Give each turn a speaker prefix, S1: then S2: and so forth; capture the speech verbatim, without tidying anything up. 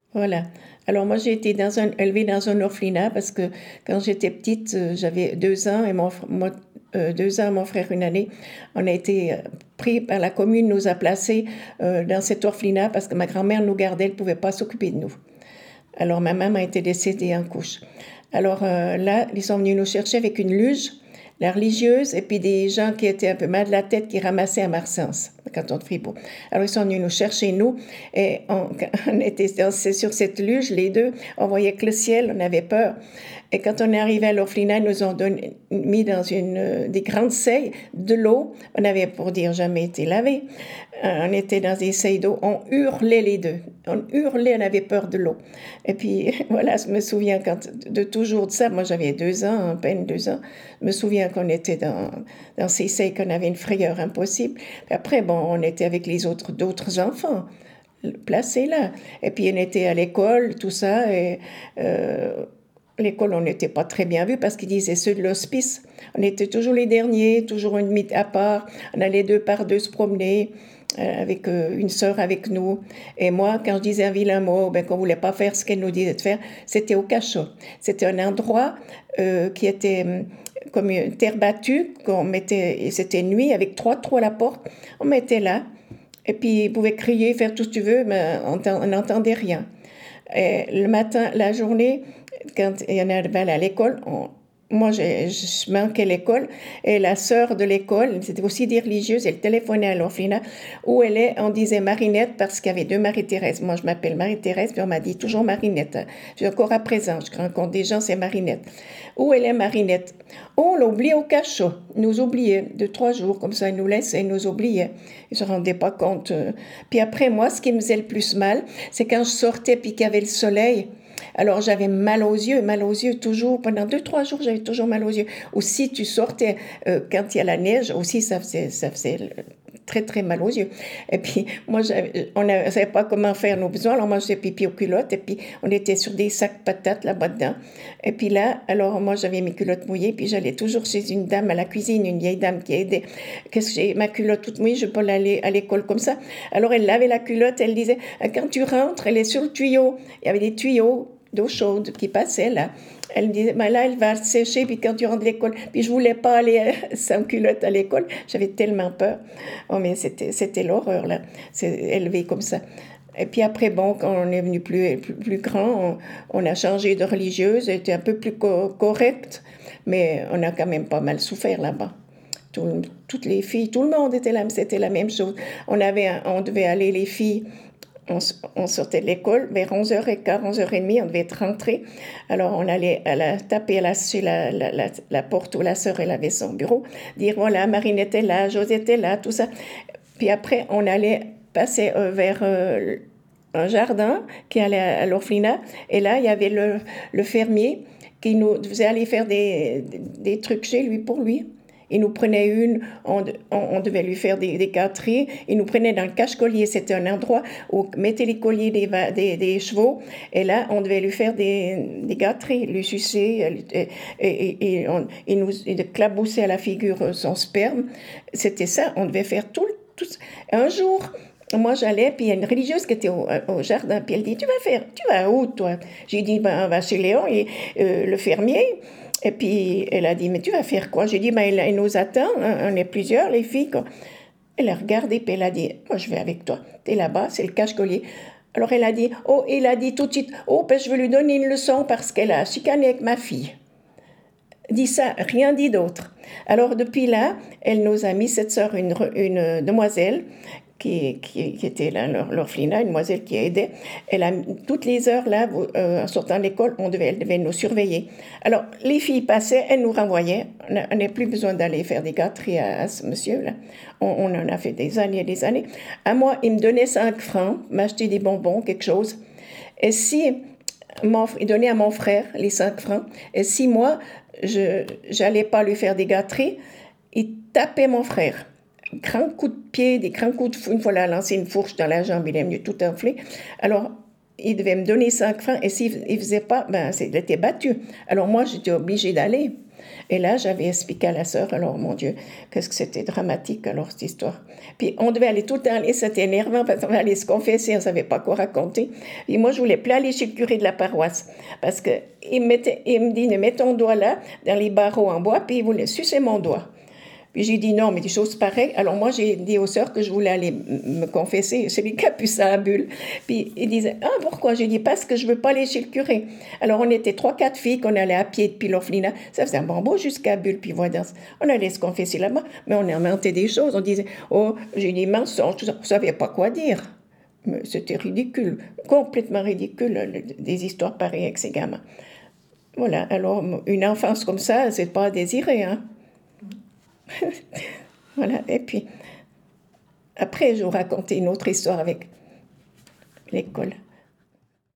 S1: Voilà. Alors moi, j'ai été dans un, élevée dans un orphelinat parce que quand j'étais petite, euh, j'avais deux ans et mon, fr- moi, euh, deux ans, mon frère une année. On a été euh, pris par la commune, nous a placés euh, dans cet orphelinat parce que ma grand-mère nous gardait, elle ne pouvait pas s'occuper de nous. Alors ma maman a été décédée en couche. Alors euh, là, ils sont venus nous chercher avec une luge, la religieuse, et puis des gens qui étaient un peu mal de la tête qui ramassaient à Marsens, le canton de Fribourg. Alors ils sont venus nous chercher, nous, et on, on était sur cette luge, les deux, on voyait que le ciel, on avait peur. Et quand on est arrivé à l'orphelinat, ils nous ont donné, mis dans une, euh, des grandes seilles de l'eau. On avait, pour dire, jamais été lavé. Euh, on était dans des seilles d'eau. On hurlait les deux. On hurlait, on avait peur de l'eau. Et puis, voilà, je me souviens quand, de toujours de ça. Moi, j'avais deux ans, à peine deux ans. Je me souviens qu'on était dans, dans ces seilles, qu'on avait une frayeur impossible. Puis après, bon, on était avec les autres, d'autres enfants placés là. Et puis, on était à l'école, tout ça. Et... Euh, l'école, on n'était pas très bien vus parce qu'ils disaient ceux de l'hospice. On était toujours les derniers, toujours une mythe à part. On allait deux par deux se promener euh, avec euh, une sœur avec nous. Et moi, quand je disais un vilain mot, ben, qu'on ne voulait pas faire ce qu'elle nous disait de faire, c'était au cachot. C'était un endroit euh, qui était euh, comme une terre battue, qu'on mettait, et c'était nuit, avec trois trous à la porte. On mettait là, et puis ils pouvaient crier, faire tout ce que tu veux, mais on n'entendait rien. Et le matin, la journée, quand il y en avait à l'école, on, moi, je, je manquais l'école, et la sœur de l'école, c'était aussi des religieuses, elle téléphonait à l'orphelinat, où elle est, on disait Marinette, parce qu'il y avait deux Marie-Thérèse. Moi, je m'appelle Marie-Thérèse, puis on m'a dit toujours Marinette. J'ai encore à présent, je rencontre des gens, c'est Marinette. Où elle est, Marinette? Oh, on l'oublie au cachot, nous oubliait, de trois jours, comme ça, ils nous laissaient, ils nous oubliaient. Ils ne se rendaient pas compte. Puis après, moi, ce qui me faisait le plus mal, c'est quand je sortais, puis qu'il y avait le soleil. Alors j'avais mal aux yeux, mal aux yeux toujours. Pendant deux, trois jours, j'avais toujours mal aux yeux. Ou si tu sortais euh, quand il y a la neige, aussi ça faisait, ça faisait très très mal aux yeux. Et puis moi, on ne savait pas comment faire nos besoins, alors moi je faisais pipi aux culottes, et puis on était sur des sacs patates là-bas dedans. Et puis là, alors moi j'avais mes culottes mouillées, puis j'allais toujours chez une dame à la cuisine, une vieille dame qui aidait. Qu'est-ce que j'ai, ma culotte toute mouillée, je ne peux pas aller à l'école comme ça. Alors elle lavait la culotte, elle disait, quand tu rentres, elle est sur le tuyau. Il y avait des tuyaux d'eau chaude qui passait là. Elle me disait, ben là, elle va sécher, puis quand tu rentres de l'école. Puis je voulais pas aller sans culotte à l'école. J'avais tellement peur. Oh, mais c'était, c'était l'horreur, là. C'est élevé comme ça. Et puis après, bon, quand on est venu plus, plus, plus grand, on, on a changé de religieuse, elle était un peu plus co- correcte, mais on a quand même pas mal souffert là-bas. Tout, toutes les filles, tout le monde était là, c'était la même chose. On, avait, on devait aller, les filles, on, on sortait de l'école vers onze heures quinze, onze heures trente, on devait être rentrés. Alors on allait à la, taper à la, sur la, la, la, la porte où la sœur elle avait son bureau, dire voilà, Marine était là, José était là, tout ça. Puis après, on allait passer euh, vers euh, un jardin qui allait à, à l'orphelinat. Et là, il y avait le, le fermier qui nous faisait aller faire des, des, des trucs chez lui pour lui. Il nous prenait une, on, on, on devait lui faire des, des gâteries. Il nous prenait dans le cache-collier. C'était un endroit où on mettait les colliers des, des, des chevaux. Et là, on devait lui faire des, des gâteries, lui sucer. Et, et, et on, il nous il claboussait à la figure son sperme. C'était ça. On devait faire tout, tout. Un jour, moi, j'allais, puis il y a une religieuse qui était au, au jardin, puis elle dit, tu vas faire, tu vas où, toi? J'ai dit, ben, on va chez Léon, et, euh, le fermier. Et puis, elle a dit, mais tu vas faire quoi? J'ai dit, ben, il, il nous attend, hein, on est plusieurs, les filles. Quoi. Elle a regardé, puis elle a dit, moi, je vais avec toi. T'es là-bas, c'est le cache-collier. Alors, elle a dit, oh, il a dit tout de suite, oh, ben, je veux lui donner une leçon parce qu'elle a chicané avec ma fille. Dit ça, rien dit d'autre. Alors, depuis là, elle nous a mis, cette sœur, une, une demoiselle, qui, qui, qui était là, l'orphelinat, une demoiselle qui aidait. Elle a, toutes les heures, là, euh, en sortant de l'école, on devait, elle devait nous surveiller. Alors, les filles passaient, elles nous renvoyaient. On n'a plus besoin d'aller faire des gâteries à, à ce monsieur-là. On, on en a fait des années et des années. À moi, il me donnait cinq francs, m'acheter des bonbons, quelque chose. Et si, mon, il donnait à mon frère les cinq francs, et si moi, je n'allais pas lui faire des gâteries, il tapait mon frère. Grand coup de pied, des grands coups de fou. Une fois, il a lancé une fourche dans la jambe, il est venu tout enflé. Alors, il devait me donner cinq francs, et s'il ne faisait pas, ben, il était battu. Alors moi, j'étais obligée d'aller. Et là, j'avais expliqué à la sœur, alors mon Dieu, qu'est-ce que c'était dramatique alors cette histoire. Puis on devait aller tout le temps aller, c'était énervant parce qu'on devait aller se confesser, on ne savait pas quoi raconter. Et moi, je voulais plus aller chez le curé de la paroisse parce qu'il il me dit, mets ton doigt là, dans les barreaux en bois, puis il voulait sucer mon doigt. Puis j'ai dit non, mais des choses pareilles. Alors moi, j'ai dit aux sœurs que je voulais aller me confesser chez les capucins à Bulle. Puis ils disaient, ah, pourquoi? J'ai dit, parce que je veux pas aller chez le curé. Alors on était trois, quatre filles qu'on allait à pied depuis l'orphelinat. Ça faisait un bon bout jusqu'à Bulle, puis voilà. On allait se confesser là-bas, mais on inventait des choses. On disait, oh, j'ai dit mensonges, tout ça. On savait pas quoi dire. Mais c'était ridicule, complètement ridicule, des histoires pareilles avec ces gamins. Voilà, alors une enfance comme ça, c'est pas à désirer, hein. Voilà, et puis après, je vous racontais une autre histoire avec l'école.